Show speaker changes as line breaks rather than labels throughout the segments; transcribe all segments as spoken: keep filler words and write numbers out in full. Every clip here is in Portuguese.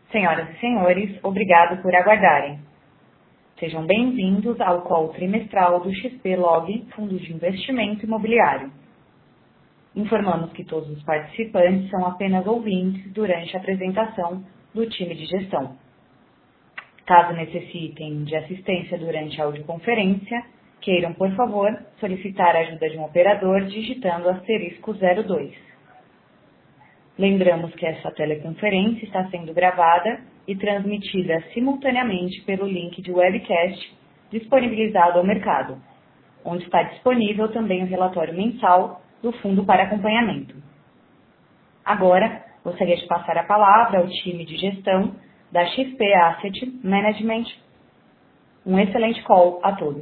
Senhoras e senhores, obrigado por aguardarem. Sejam bem-vindos ao call trimestral do X P Log Fundo de Investimento Imobiliário. Informamos que todos os participantes são apenas ouvintes durante a apresentação do time de gestão. Caso necessitem de assistência durante a audioconferência, queiram, por favor, solicitar a ajuda de um operador digitando asterisco zero dois. Lembramos que essa teleconferência está sendo gravada e transmitida simultaneamente pelo link de webcast disponibilizado ao mercado, onde está disponível também o relatório mensal do fundo para acompanhamento. Agora, gostaria de passar a palavra ao time de gestão da X P Asset Management. Um excelente call a todos.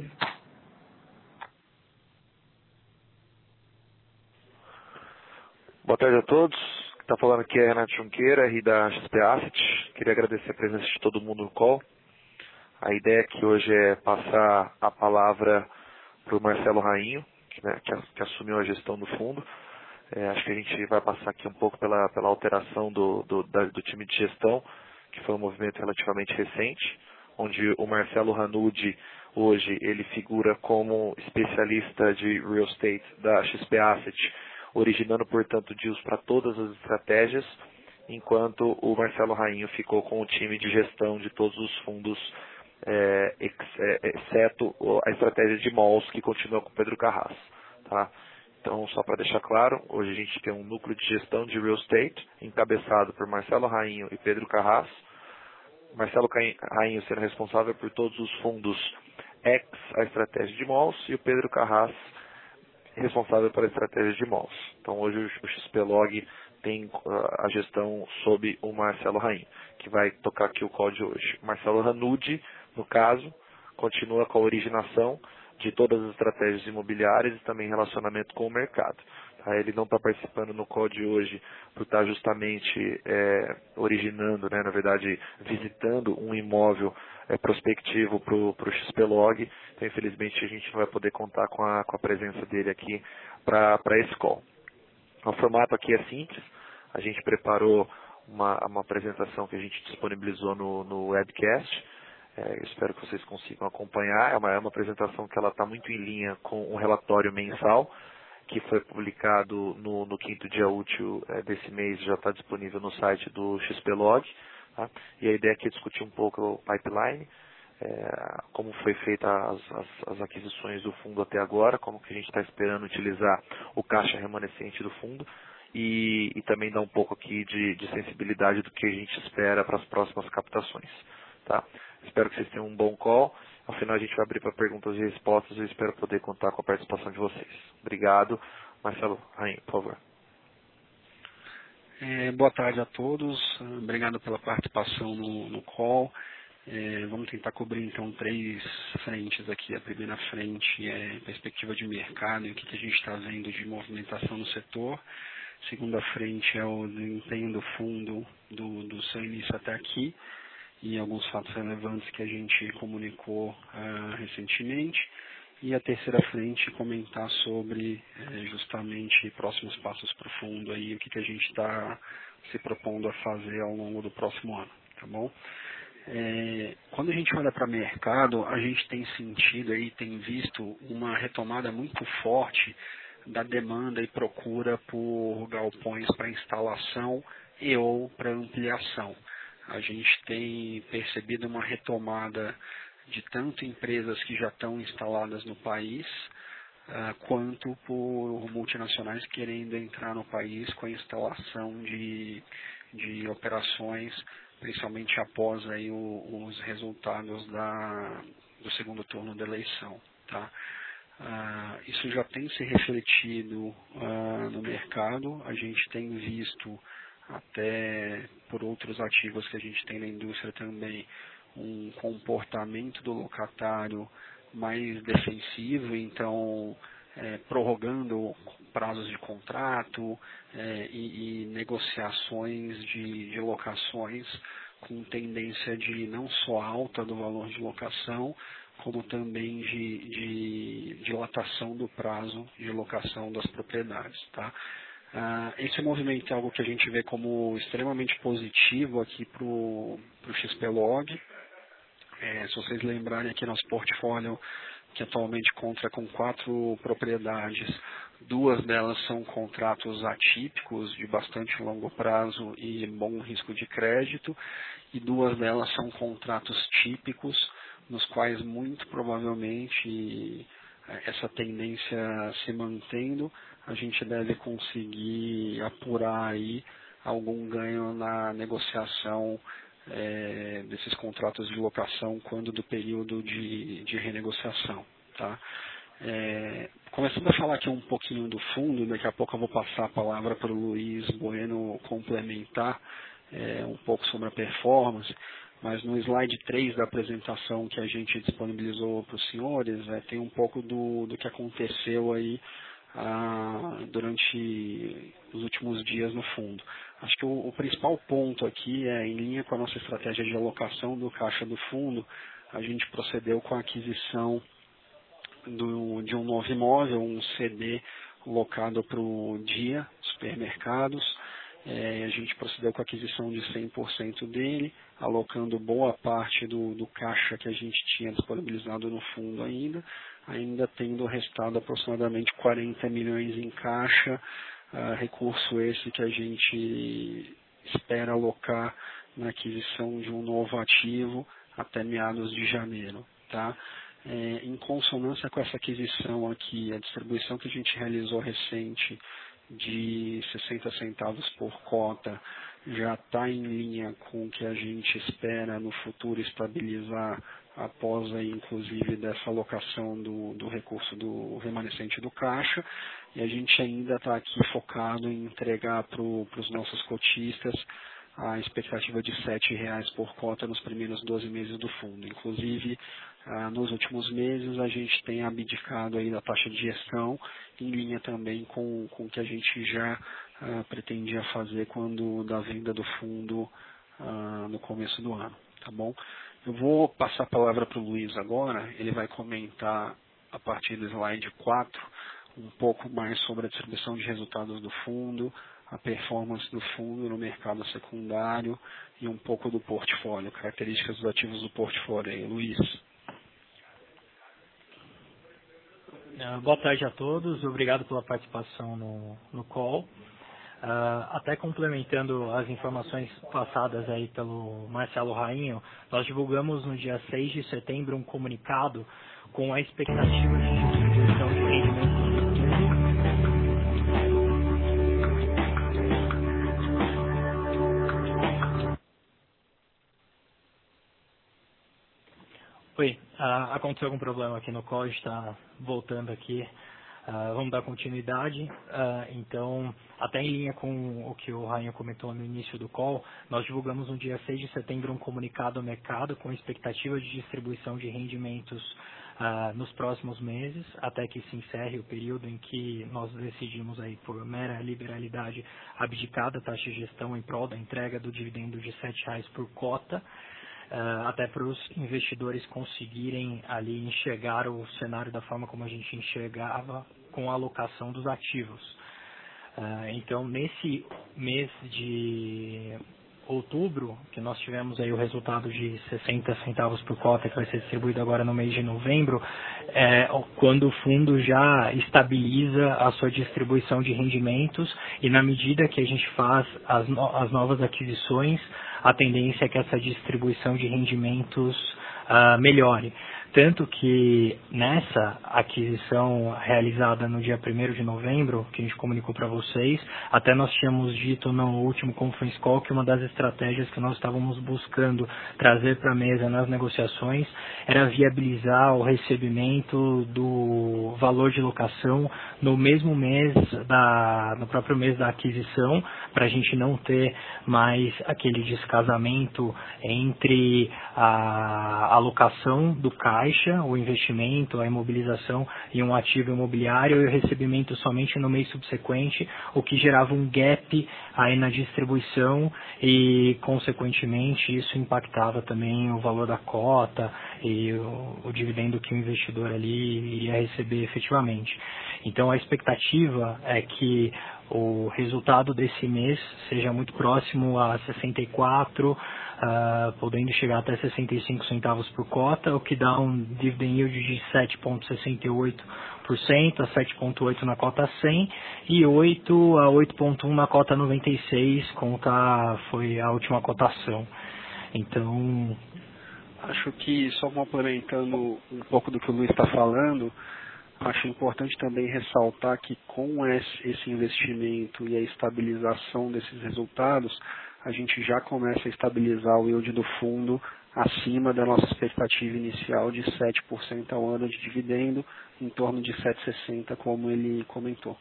Boa tarde a todos. Está falando aqui é Renato Junqueira, R da X P Asset. Queria agradecer a presença de todo mundo no call. A ideia aqui hoje é passar a palavra para o Marcelo Rainho, que, né, que, que assumiu a gestão do fundo. É, acho que a gente vai passar aqui um pouco pela, pela alteração do, do, da, do time de gestão, que foi um movimento relativamente recente, onde o Marcelo Ranudi, hoje, ele figura como especialista de real estate da X P Asset, originando, portanto, deals para todas as estratégias, enquanto o Marcelo Rainho ficou com o time de gestão de todos os fundos, é, ex, é, exceto a estratégia de malls, que continua com o Pedro Carras. Tá? Então, só para deixar claro, hoje a gente tem um núcleo de gestão de real estate, encabeçado por Marcelo Rainho e Pedro Carras. Marcelo Rainho sendo responsável por todos os fundos ex a estratégia de malls, e o Pedro Carras responsável pela estratégia de malls. Então hoje o X P Log tem a gestão sob o Marcelo Rainho, que vai tocar aqui o call de hoje. Marcelo Ranudi, no caso, continua com a originação de todas as estratégias imobiliárias e também relacionamento com o mercado. Ele não está participando no call de hoje por estar justamente é, originando, né, na verdade, visitando um imóvel é, prospectivo para o X P Log. Então, infelizmente, a gente não vai poder contar com a, com a presença dele aqui para esse call. O formato aqui é simples. A gente preparou uma, uma apresentação que a gente disponibilizou no, no webcast. É, eu espero que vocês consigam acompanhar. É uma, é uma apresentação que ela está muito em linha com um relatório mensal, que foi publicado no, no quinto dia útil é, desse mês, já está disponível no site do X P Log. Tá? E a ideia aqui é discutir um pouco o pipeline, é, como foi feita as, as, as aquisições do fundo até agora, como que a gente está esperando utilizar o caixa remanescente do fundo, e, e também dar um pouco aqui de, de sensibilidade do que a gente espera para as próximas captações. Tá? Espero que vocês tenham um bom call. Ao final a gente vai abrir para perguntas e respostas e eu espero poder contar com a participação de vocês. Obrigado. Marcelo Rainho, por favor.
É, boa tarde a todos. Obrigado pela participação no, no call. É, vamos tentar cobrir então três frentes aqui. A primeira frente é perspectiva de mercado e o que, que a gente está vendo de movimentação no setor. A segunda frente é o desempenho do fundo do, do seu início até aqui e alguns fatos relevantes que a gente comunicou uh, recentemente. E a terceira frente, comentar sobre eh, justamente próximos passos para o fundo, aí, o que, que a gente está se propondo a fazer ao longo do próximo ano, tá bom? É, quando a gente olha para o mercado, a gente tem sentido aí, tem visto uma retomada muito forte da demanda e procura por galpões para instalação e ou para ampliação. A gente tem percebido uma retomada de tanto empresas que já estão instaladas no país, uh, quanto por multinacionais querendo entrar no país com a instalação de, de operações, principalmente após aí o, os resultados da, do segundo turno da eleição. Tá? Uh, isso já tem se refletido uh, no mercado, a gente tem visto até por outros ativos que a gente tem na indústria também, um comportamento do locatário mais defensivo, então é, prorrogando prazos de contrato é, e, e negociações de, de locações com tendência de não só alta do valor de locação, como também de, de dilatação do prazo de locação das propriedades. Tá? Uh, esse movimento é algo que a gente vê como extremamente positivo aqui para o X P Log. É, se vocês lembrarem aqui, nosso portfólio, que atualmente conta com quatro propriedades, duas delas são contratos atípicos de bastante longo prazo e bom risco de crédito, e duas delas são contratos típicos, nos quais muito provavelmente essa tendência se mantendo, a gente deve conseguir apurar aí algum ganho na negociação é, desses contratos de locação quando do período de, de renegociação. Tá? É, começando a falar aqui um pouquinho do fundo, daqui a pouco eu vou passar a palavra para o Luiz Bueno complementar é, um pouco sobre a performance, mas no slide três da apresentação que a gente disponibilizou para os senhores, é, tem um pouco do, do que aconteceu aí ah, durante os últimos dias no fundo. Acho que o, o principal ponto aqui é, em linha com a nossa estratégia de alocação do caixa do fundo, a gente procedeu com a aquisição do, de um novo imóvel, um C D locado para o Dia Supermercados. É, a gente procedeu com a aquisição de cem por cento dele, alocando boa parte do, do caixa que a gente tinha disponibilizado no fundo ainda, ainda tendo restado aproximadamente quarenta milhões em caixa, uh, recurso esse que a gente espera alocar na aquisição de um novo ativo até meados de janeiro. Tá? É, em consonância com essa aquisição aqui, a distribuição que a gente realizou recente de sessenta centavos por cota já está em linha com o que a gente espera no futuro estabilizar após aí, inclusive, dessa alocação do, do recurso do remanescente do caixa, e a gente ainda está aqui focado em entregar para os nossos cotistas a expectativa de sete reais por cota nos primeiros doze meses do fundo. Inclusive, ah, nos últimos meses, a gente tem abdicado aí da taxa de gestão, em linha também com, com o que a gente já ah, pretendia fazer quando da venda do fundo ah, no começo do ano. Tá bom? Eu vou passar a palavra para o Luiz agora, ele vai comentar a partir do slide quatro um pouco mais sobre a distribuição de resultados do fundo, a performance do fundo no mercado secundário e um pouco do portfólio, características dos ativos do portfólio. Aí, Luiz.
Boa tarde a todos, obrigado pela participação no, no call. Uh, até complementando as informações passadas aí pelo Marcelo Rainho, nós divulgamos no dia seis de setembro um comunicado com a expectativa de distribuição de rendimentos. Oi, uh, aconteceu algum problema aqui no call, a gente está voltando aqui. Uh, vamos dar continuidade. Uh, então, até em linha com o que o Rainha comentou no início do call, nós divulgamos no dia seis de setembro um comunicado ao mercado com expectativa de distribuição de rendimentos uh, nos próximos meses, até que se encerre o período em que nós decidimos aí, por mera liberalidade, abdicar da taxa de gestão em prol da entrega do dividendo de sete reais por cota, Uh, até para os investidores conseguirem ali enxergar o cenário da forma como a gente enxergava com a alocação dos ativos. Uh, então, nesse mês de outubro, que nós tivemos aí o resultado de sessenta centavos por cota, que vai ser distribuído agora no mês de novembro, é quando o fundo já estabiliza a sua distribuição de rendimentos e na medida que a gente faz as, no, as novas aquisições, a tendência é que essa distribuição de rendimentos uh, melhore. Tanto que nessa aquisição realizada no dia primeiro de novembro, que a gente comunicou para vocês, até nós tínhamos dito no último conference call que uma das estratégias que nós estávamos buscando trazer para a mesa nas negociações era viabilizar o recebimento do valor de locação no mesmo mês, da, no próprio mês da aquisição, para a gente não ter mais aquele descasamento entre a alocação do caixa, o investimento, a imobilização em um ativo imobiliário e o recebimento somente no mês subsequente, o que gerava um gap aí na distribuição e, consequentemente, isso impactava também o valor da cota e o, o dividendo que o investidor ali iria receber efetivamente. Então, a expectativa é que o resultado desse mês seja muito próximo a sessenta e quatro, uh, podendo chegar até sessenta e cinco centavos por cota, o que dá um dividend yield de sete vírgula sessenta e oito por cento a sete vírgula oito por cento na cota cem e oito a oito vírgula um por cento na cota noventa e seis, conta, foi a última cotação. Então,
acho que, só complementando um pouco do que o Luiz está falando, acho importante também ressaltar que com esse investimento e a estabilização desses resultados, a gente já começa a estabilizar o yield do fundo acima da nossa expectativa inicial de sete por cento ao ano de dividendo, em torno de sete vírgula sessenta, como ele comentou.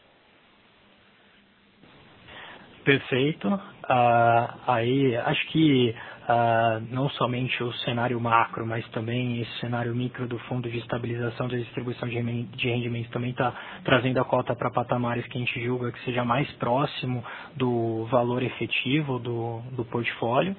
Perfeito. Uh, aí, acho que uh, não somente o cenário macro, mas também esse cenário micro do fundo de estabilização da distribuição de rendimentos também está trazendo a cota para patamares que a gente julga que seja mais próximo do valor efetivo do, do portfólio.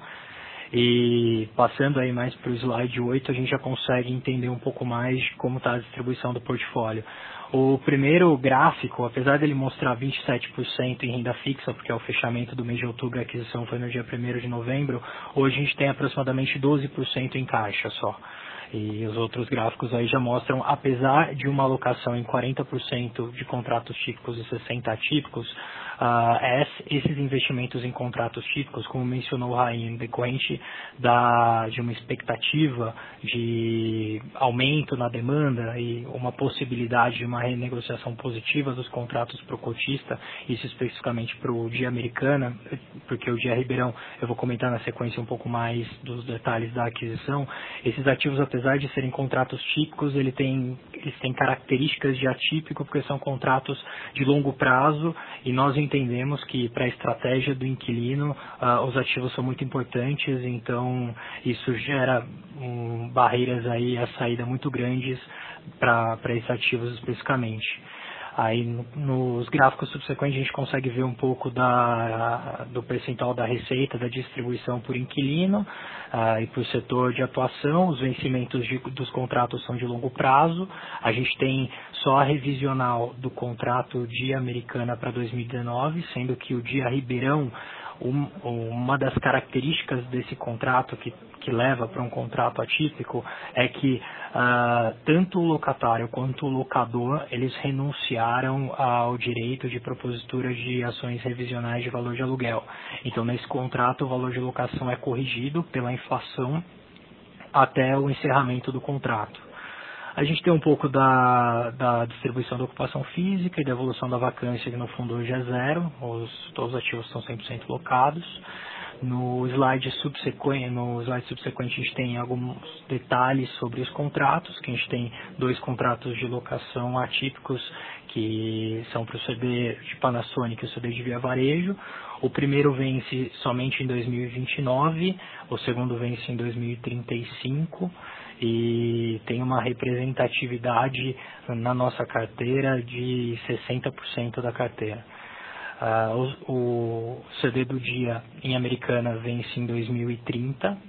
E passando aí mais para o slide oito, a gente já consegue entender um pouco mais de como está a distribuição do portfólio. O primeiro gráfico, apesar dele mostrar vinte e sete por cento em renda fixa, porque é o fechamento do mês de outubro, a aquisição foi no dia primeiro de novembro, hoje a gente tem aproximadamente doze por cento em caixa só. E os outros gráficos aí já mostram, apesar de uma alocação em quarenta por cento de contratos típicos e sessenta por cento atípicos, uh, esses investimentos em contratos típicos, como mencionou o Rainha, decorrente da, de uma expectativa de aumento na demanda e uma possibilidade de uma renegociação positiva dos contratos para o cotista, isso especificamente para o Dia Americana, porque o Dia Ribeirão eu vou comentar na sequência um pouco mais dos detalhes da aquisição. Esses ativos, apesar de serem contratos típicos, ele tem, eles têm características de atípico, porque são contratos de longo prazo, e nós entendemos que para a estratégia do inquilino, uh, os ativos são muito importantes, então isso gera um, barreiras aí à saída muito grandes para esses ativos especificamente. Aí no, nos gráficos subsequentes a gente consegue ver um pouco da, do percentual da receita, da distribuição por inquilino uh, e por setor de atuação. Os vencimentos de, dos contratos são de longo prazo. A gente tem só a revisional do contrato Dia Americana para dois mil e dezenove, sendo que o Dia Ribeirão, um, uma das características desse contrato que, que leva para um contrato atípico é que uh, tanto o locatário quanto o locador, eles renunciaram ao direito de propositura de ações revisionais de valor de aluguel. Então, nesse contrato, o valor de locação é corrigido pela inflação até o encerramento do contrato. A gente tem um pouco da, da distribuição da ocupação física e da evolução da vacância, que no fundo hoje é zero, os, todos os ativos estão cem por cento locados. No slide subsequente, no slide subsequente a gente tem alguns detalhes sobre os contratos, que a gente tem dois contratos de locação atípicos, que são para o C D de Panasonic e o C D de Via Varejo. O primeiro vence somente em dois mil e vinte e nove, o segundo vence em dois mil e trinta e cinco, e tem uma representatividade na nossa carteira de sessenta por cento da carteira. Uh, o, o C D do dia em Americana vence em dois mil e trinta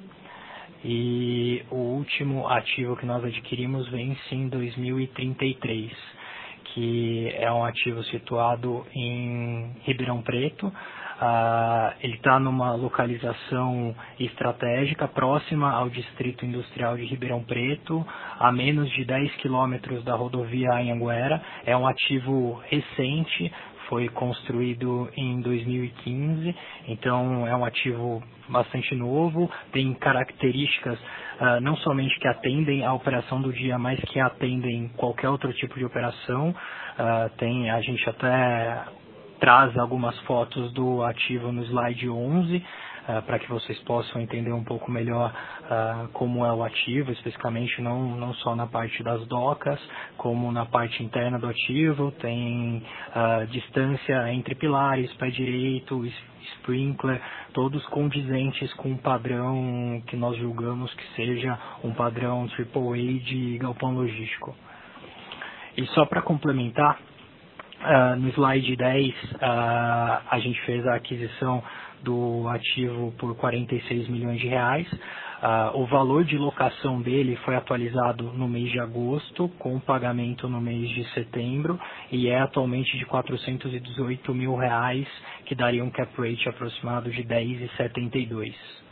e o último ativo que nós adquirimos vence em dois mil e trinta e três, que é um ativo situado em Ribeirão Preto. Uh, ele está numa localização estratégica próxima ao Distrito Industrial de Ribeirão Preto, a menos de dez quilômetros da rodovia Anhanguera. É um ativo recente, foi construído em dois mil e quinze, então é um ativo bastante novo, tem características uh, não somente que atendem a operação do dia, mas que atendem qualquer outro tipo de operação. Uh, tem, a gente até traz algumas fotos do ativo no slide onze, uh, para que vocês possam entender um pouco melhor uh, como é o ativo, especificamente não, não só na parte das docas, como na parte interna do ativo. Tem uh, distância entre pilares, pé direito, sprinkler, todos condizentes com um padrão que nós julgamos que seja um padrão triplo A de galpão logístico. E só para complementar, Uh, no slide dez, uh, a gente fez a aquisição do ativo por quarenta e seis milhões de reais. Uh, o valor de locação dele foi atualizado no mês de agosto, com pagamento no mês de setembro, e é atualmente de quatrocentos e dezoito mil reais, que daria um cap rate aproximado de dez vírgula setenta e dois.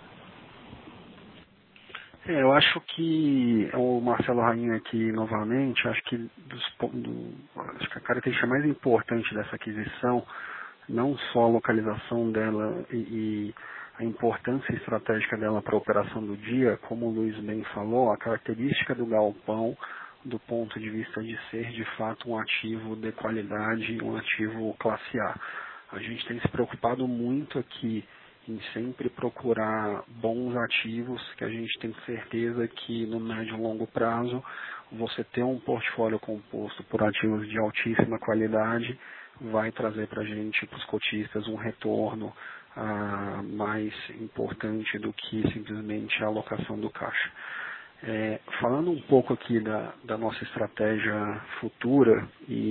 É, eu acho que o Marcelo Rainha aqui novamente, acho que, dos, do, acho que a característica mais importante dessa aquisição, não só a localização dela e, e a importância estratégica dela para a operação do dia, como o Luiz bem falou, a característica do galpão do ponto de vista de ser de fato um ativo de qualidade, um ativo classe A. A gente tem se preocupado muito aqui em sempre procurar bons ativos, que a gente tem certeza que no médio e longo prazo você ter um portfólio composto por ativos de altíssima qualidade vai trazer para a gente, para os cotistas, um retorno ah, mais importante do que simplesmente a alocação do caixa. É, falando um pouco aqui da, da nossa estratégia futura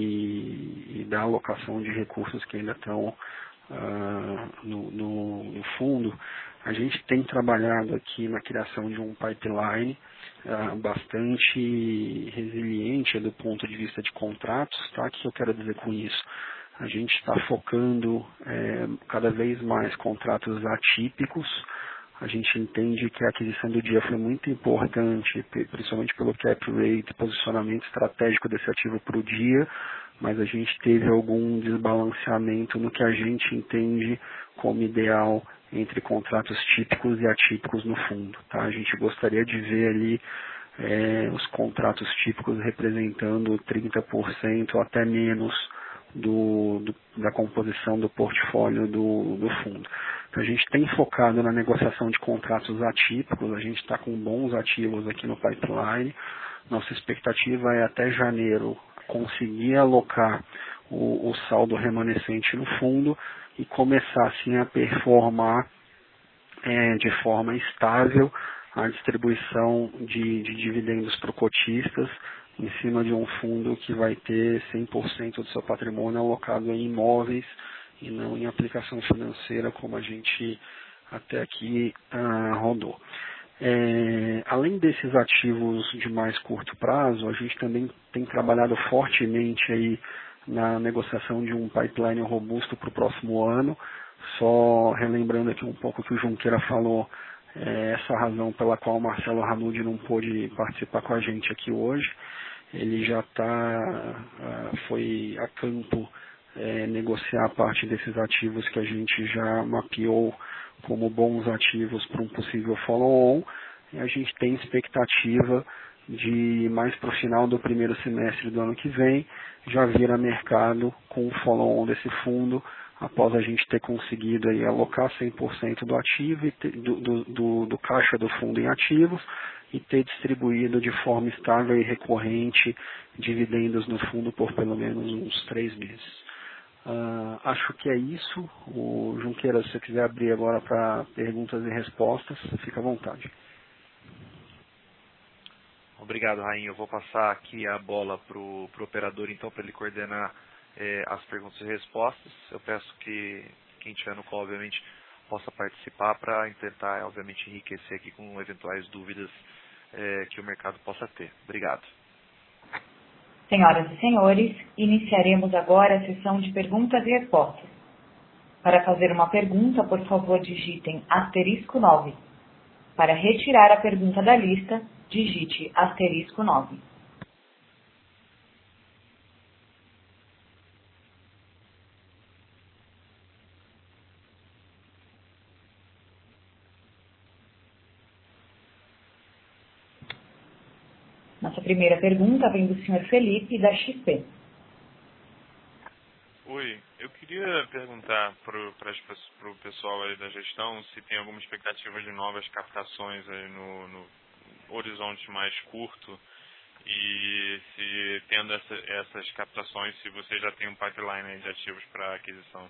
e, e da alocação de recursos que ainda estão Uh, no, no, no fundo, a gente tem trabalhado aqui na criação de um pipeline uh, bastante resiliente do ponto de vista de contratos. Tá? O que eu quero dizer com isso? A gente está focando é, cada vez mais contratos atípicos. A gente entende que a aquisição do dia foi muito importante, principalmente pelo cap rate, posicionamento estratégico desse ativo para o dia, mas a gente teve algum desbalanceamento no que a gente entende como ideal entre contratos típicos e atípicos no fundo. Tá? A gente gostaria de ver ali é, os contratos típicos representando trinta por cento ou até menos do, do, da composição do portfólio do, do fundo. Então, a gente tem focado na negociação de contratos atípicos, a gente está com bons ativos aqui no pipeline. Nossa expectativa é até janeiro conseguir alocar o, o saldo remanescente no fundo e começar assim a performar é, de forma estável a distribuição de, de dividendos para cotistas em cima de um fundo que vai ter cem por cento do seu patrimônio alocado em imóveis e não em aplicação financeira como a gente até aqui ah, rodou. É, além desses ativos de mais curto prazo, a gente também tem trabalhado fortemente aí na negociação de um pipeline robusto para o próximo ano. Só relembrando aqui um pouco o que o Junqueira falou, é essa a razão pela qual o Marcelo Ranudi não pôde participar com a gente aqui hoje. Ele já tá, foi a campo é, negociar parte desses ativos que a gente já mapeou como bons ativos para um possível follow-on, e a gente tem expectativa de, mais para o final do primeiro semestre do ano que vem, já vir a mercado com o follow-on desse fundo, após a gente ter conseguido aí alocar cem por cento do ativo, e ter, do, do, do, do caixa do fundo em ativos, e ter distribuído de forma estável e recorrente dividendos no fundo por pelo menos uns três meses. Uh, acho que é isso. O Junqueira, se você quiser abrir agora para perguntas e respostas, fica à vontade.
Obrigado, Rainha. Eu vou passar aqui a bola para o operador, então, para ele coordenar eh, as perguntas e respostas. Eu peço que quem estiver no call, obviamente, possa participar para tentar, obviamente, enriquecer aqui com eventuais dúvidas eh, que o mercado possa ter. Obrigado.
Senhoras e senhores, iniciaremos agora a sessão de perguntas e respostas. Para fazer uma pergunta, por favor, digitem asterisco nove. Para retirar a pergunta da lista, digite asterisco nove. Nossa primeira pergunta vem do senhor Felipe, da X P.
Oi, eu queria perguntar para o pessoal aí da gestão se tem alguma expectativa de novas captações aí no, no horizonte mais curto e se tendo essa, essas captações, se você já tem um pipeline aí de ativos para aquisição.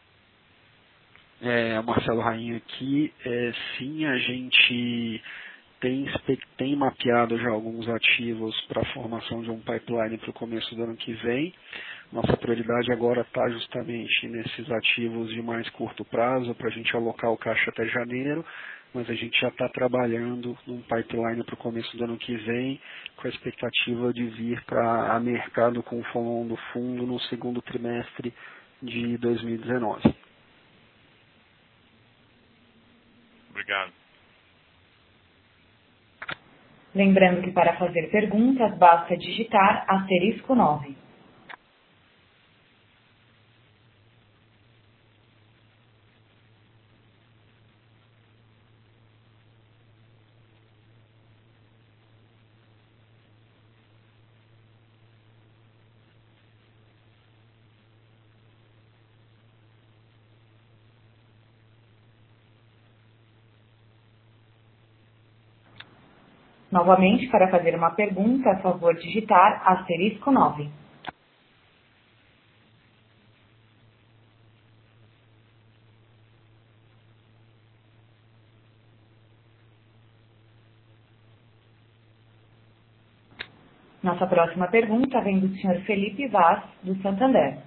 É, Marcelo Rainha aqui. É, sim, a gente tem, tem mapeado já alguns ativos para a formação de um pipeline para o começo do ano que vem. Nossa prioridade agora está justamente nesses ativos de mais curto prazo, para a gente alocar o caixa até janeiro, mas a gente já está trabalhando num pipeline para o começo do ano que vem, com a expectativa de vir para a mercado com o follow-on do fundo no segundo trimestre de dois mil e dezenove.
Obrigado.
Lembrando que para fazer perguntas, basta digitar asterisco nove. Novamente, para fazer uma pergunta, a favor digitar asterisco nove. Nossa próxima pergunta vem do senhor Felipe Vaz, do Santander.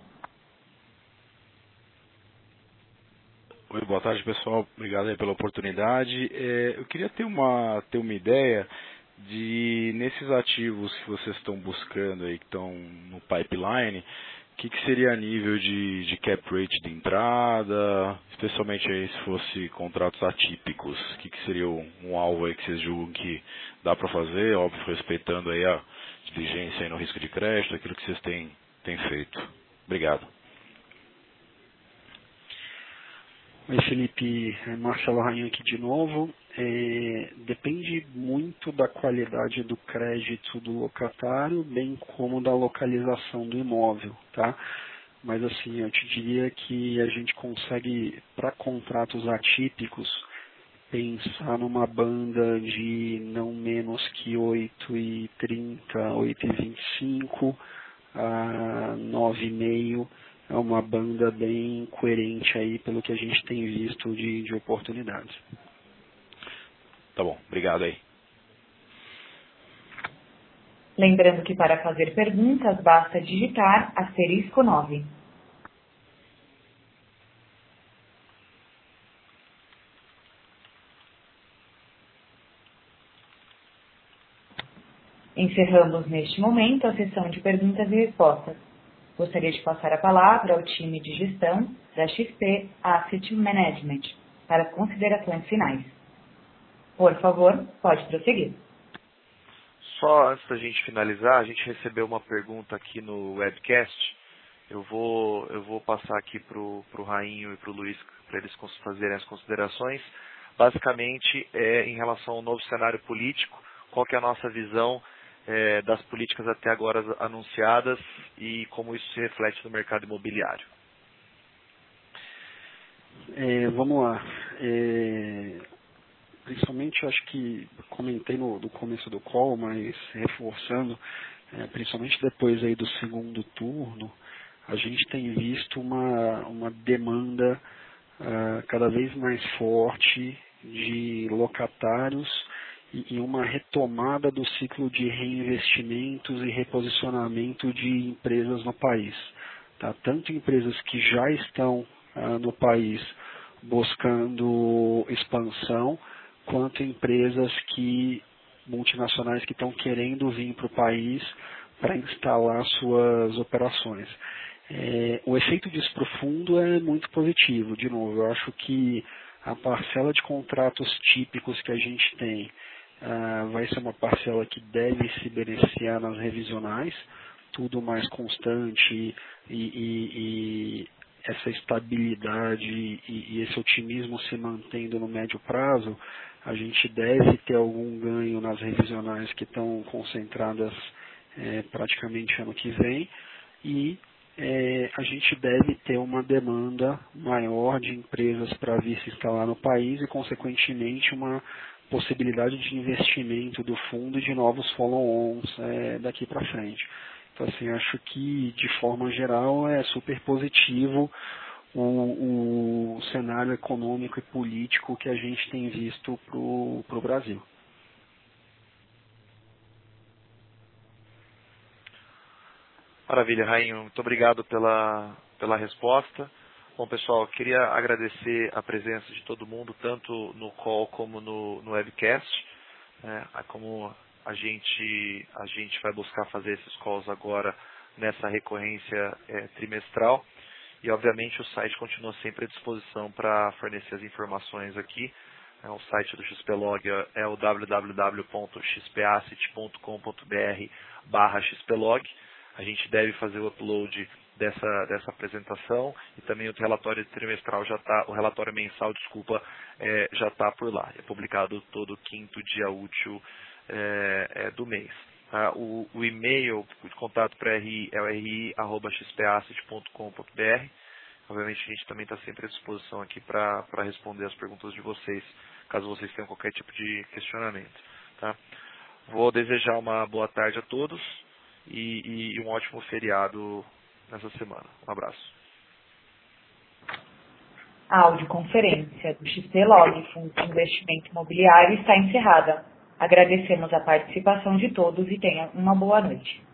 Oi, boa tarde, pessoal. Obrigado aí pela oportunidade. É, eu queria ter uma, ter uma ideia de, nesses ativos que vocês estão buscando aí, que estão no pipeline, o que, que seria a nível de, de cap rate de entrada, especialmente aí se fosse contratos atípicos, o que, que seria um, um alvo aí que vocês julgam que dá para fazer, óbvio, respeitando aí a diligência aí no risco de crédito, aquilo que vocês têm, têm feito. Obrigado.
Oi, Felipe, Marcelo Rainha aqui de novo. É, depende muito da qualidade do crédito do locatário, bem como da localização do imóvel, tá? Mas assim, eu te diria que a gente consegue, para contratos atípicos, pensar numa banda de não menos que oito e trinta, oito e vinte e cinco a nove e cinco. É uma banda bem coerente aí pelo que a gente tem visto de, de oportunidades.
Tá bom, obrigado aí.
Lembrando que para fazer perguntas, basta digitar asterisco nove. Encerramos neste momento a sessão de perguntas e respostas. Gostaria de passar a palavra ao time de gestão da X P Asset Management para as considerações finais. Por favor, pode prosseguir.
Só antes da gente finalizar, a gente recebeu uma pergunta aqui no webcast. Eu vou, eu vou passar aqui para o Rainho e para o Luiz para eles fazerem as considerações. Basicamente, é em relação ao novo cenário político, qual que é a nossa visão É, das políticas até agora anunciadas e como isso se reflete no mercado imobiliário.
É, vamos lá. É, principalmente, acho que comentei no, no começo do call, mas reforçando, é, principalmente depois aí do segundo turno, a gente tem visto uma, uma demanda uh, cada vez mais forte de locatários e uma retomada do ciclo de reinvestimentos e reposicionamento de empresas no país. Tá? Tanto empresas que já estão ah, no país buscando expansão, quanto empresas que, multinacionais que estão querendo vir para o país para instalar suas operações. É, o efeito disso para o fundo é muito positivo. De novo, eu acho que a parcela de contratos típicos que a gente tem Uh, vai ser uma parcela que deve se beneficiar nas revisionais, tudo mais constante e, e, e essa estabilidade e, e esse otimismo se mantendo no médio prazo, a gente deve ter algum ganho nas revisionais que estão concentradas é, praticamente ano que vem e é, a gente deve ter uma demanda maior de empresas para vir se instalar no país e, consequentemente, uma possibilidade de investimento do fundo e de novos follow-ons é, daqui para frente. Então, assim, acho que, de forma geral, é super positivo o, o cenário econômico e político que a gente tem visto para o Brasil.
Maravilha, Rainho. Muito obrigado pela, pela resposta. Bom, pessoal, queria agradecer a presença de todo mundo, tanto no call como no, no webcast. Né? Como a gente, a gente vai buscar fazer esses calls agora nessa recorrência é, trimestral. E, obviamente, o site continua sempre à disposição para fornecer as informações aqui. O site do X P Log é o w w w ponto x p asset ponto com ponto b r barra x p log. A gente deve fazer o upload dessa, dessa apresentação e também o relatório trimestral já está, o relatório mensal, desculpa, é, já está por lá. É publicado todo quinto dia útil é, é, do mês. Tá? O, o e-mail de contato para R I é o r i arroba x p asset ponto com ponto b r. Obviamente a gente também está sempre à disposição aqui para responder as perguntas de vocês, caso vocês tenham qualquer tipo de questionamento. Tá? Vou desejar uma boa tarde a todos e, e um ótimo feriado nessa semana. Um abraço.
A audioconferência do X P Log, Fundo de Investimento Imobiliário, está encerrada. Agradecemos a participação de todos e tenham uma boa noite.